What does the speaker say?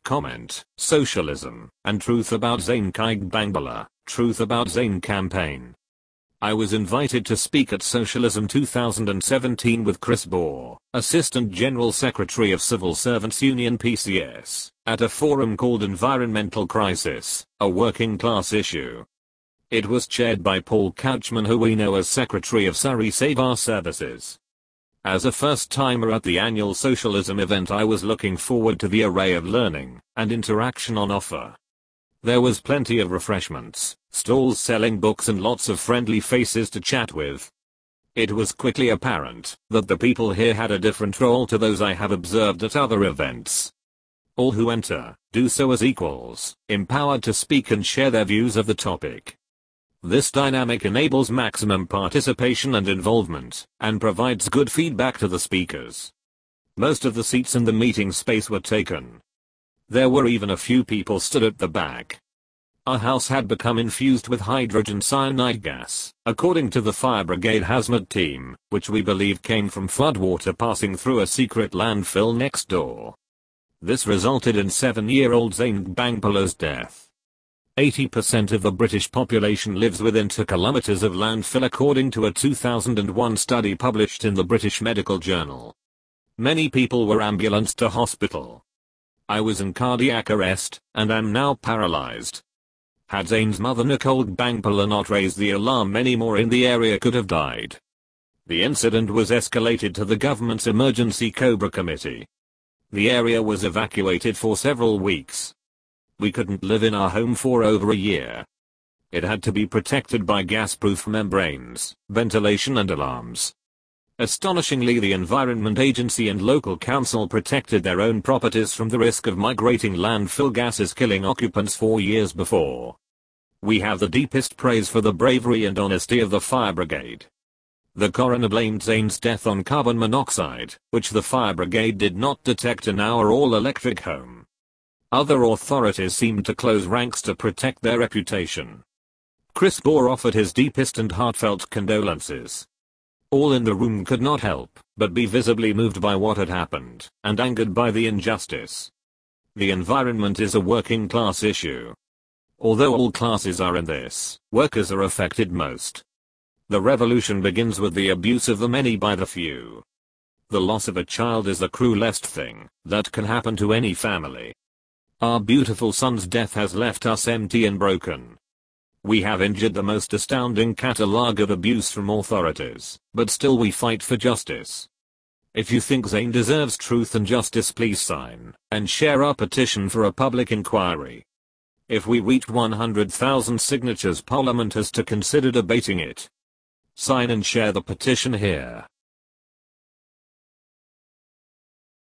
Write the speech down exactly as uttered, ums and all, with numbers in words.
Comment, Socialism, and Truth About Zane Kaigbangala, Truth About Zane Campaign. I was invited to speak at Socialism two thousand seventeen with Chris Bohr, Assistant General Secretary of Civil Servants Union P C S, at a forum called Environmental Crisis, a Working Class Issue. It was chaired by Paul Couchman, who we know as Secretary of Surrey Savar Services. As a first-timer at the annual Socialism event, I was looking forward to the array of learning and interaction on offer. There was plenty of refreshments, stalls selling books, and lots of friendly faces to chat with. It was quickly apparent that the people here had a different role to those I have observed at other events. All who enter do so as equals, empowered to speak and share their views of the topic. This dynamic enables maximum participation and involvement, and provides good feedback to the speakers. Most of the seats in the meeting space were taken. There were even a few people stood at the back. Our house had become infused with hydrogen cyanide gas, according to the fire brigade hazmat team, which we believe came from floodwater passing through a secret landfill next door. This resulted in seven-year-old Zane Kaigbangala's death. eighty percent of the British population lives within two kilometers of landfill, according to a two thousand one study published in the British Medical Journal. Many people were ambulanced to hospital. I was in cardiac arrest, and am now paralyzed. Had Zane's mother Nicole Kaigbangala not raised the alarm, many more in the area could have died. The incident was escalated to the government's Emergency Cobra Committee. The area was evacuated for several weeks. We couldn't live in our home for over a year. It had to be protected by gas-proof membranes, ventilation and alarms. Astonishingly, the Environment Agency and local council protected their own properties from the risk of migrating landfill gases killing occupants four years before. We have the deepest praise for the bravery and honesty of the fire brigade. The coroner blamed Zane's death on carbon monoxide, which the fire brigade did not detect in our all-electric home. Other authorities seemed to close ranks to protect their reputation. Chris Bohr offered his deepest and heartfelt condolences. All in the room could not help but be visibly moved by what had happened, and angered by the injustice. The environment is a working class issue. Although all classes are in this, workers are affected most. The revolution begins with the abuse of the many by the few. The loss of a child is the cruelest thing that can happen to any family. Our beautiful son's death has left us empty and broken. We have injured the most astounding catalogue of abuse from authorities, but still we fight for justice. If you think Zane deserves truth and justice, please sign and share our petition for a public inquiry. If we reach one hundred thousand signatures, Parliament has to consider debating it. Sign and share the petition here.